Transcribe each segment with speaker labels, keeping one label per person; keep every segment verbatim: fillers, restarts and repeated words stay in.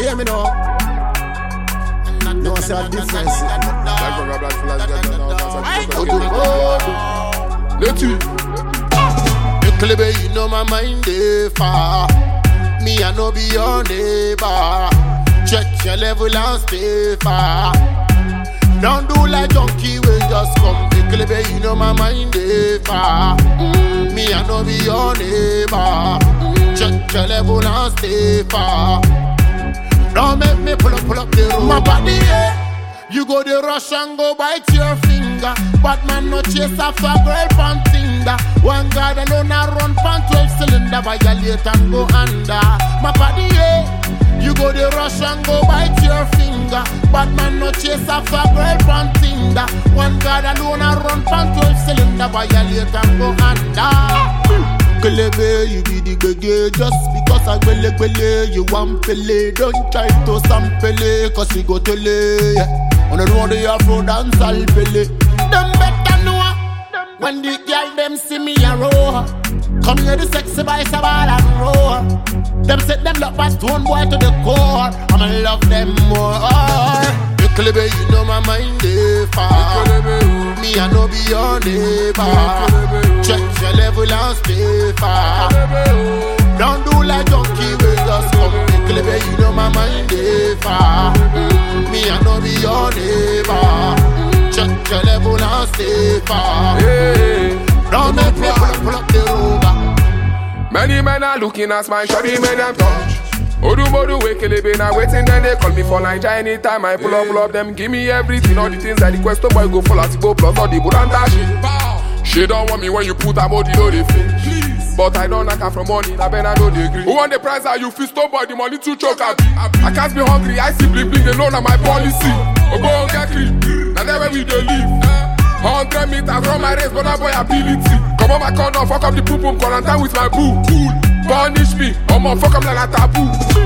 Speaker 1: Hear me now. No, say a difference. Let you. You know my mind is far. Me, I know be your neighbor. Check your level and stay far. Don't do like junkie, we just come. You know my mind is far. Mm, me, I know be your neighbor. Check your level and stay far. Don't make me pull up, pull up the road. My body, yeah. You go the rush and go bite your finger. But man no chase after girl pan tinder. One guy alone a run pan twelve cylinder. Violate and go under. My body, yeah. You go the rush and go bite your finger. But man no chase after girl pan tinder. One guy alone a run pan twelve cylinder. Violate and go under. Kelebe, you be the gege. Just because I gwele gwele, you want pele. Don't try to sample, cause you go tele, yeah. On the road, the Afro dance, I'll pele. Them better know when the girl them see me a row. Come here, the sexy boys a ball and roll. Them set them love past one boy to the core. I'ma love them more. You Kelebe, you know my mind is far. Me, I know be your neighbor. Check your level and stay far. Don't do like junkie, we just come. Kelebe, you know my mind is far. Me, I know be your neighbor. Check your level and stay far. Don't make me pull up, pull up the rover.
Speaker 2: Many men are looking at my shoddy men and touch. Odu modu we Kelebe now waiting, then they call me for Nigeria anytime I pull up, pull up them, give me everything, all the things that the question boy go for Latigo plus all the Buranda shit. She don't want me when you put a body know they feel. But I don't like her from money, I better know they agree. Who want the price that you feel stone boy, the money to choke at. I can't be hungry, I see bling bling, they know that my policy. Oh go on get clean, now that's where we dey live. Hundred meters from my race, but that boy ability. Come on my corner, fuck up the poop poop, quarantine with my boo. Cool. Punish me, I'ma fuck up like a taboo.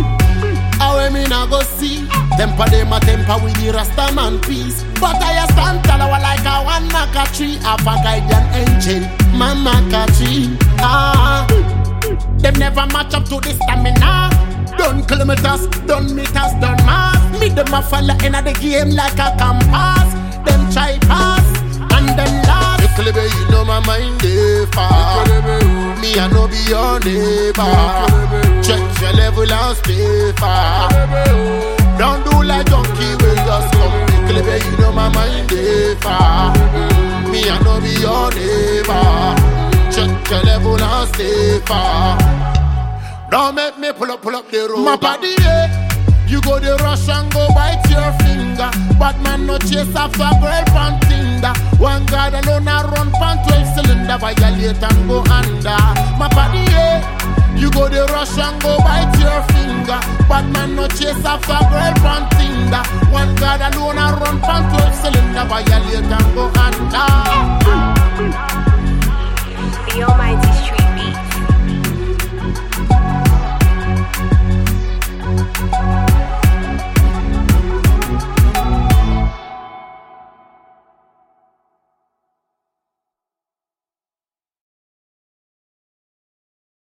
Speaker 1: How me nah go see? Temper them a temper with the Rasta man peace. But I stand tall like a one maca tree. Have a guardian angel, man maca tree. Ah, them never match up to the stamina. Done kilometers, done meters, done miles. Me them a follow in the game like a compass. Them try pass and them laugh. Kelebe, you know my mind is far. Me, I know be your neighbor. Check your level and stay far. Don't do like junkie, we just come. Kelebe, you know my mind is far. Me, I know be your neighbor. Check your level and stay far. Don't make me pull up, pull up the road. My body, yeah. You go the rush and go bite your finger. But man no chase after girl pan tinder. One guy alone a run pan twelve cylinder. Violate and go under. My body, yeah. You go the rush and go bite your finger. But man no chase after girl pan tinder. One guy alone a run pan twelve cylinder.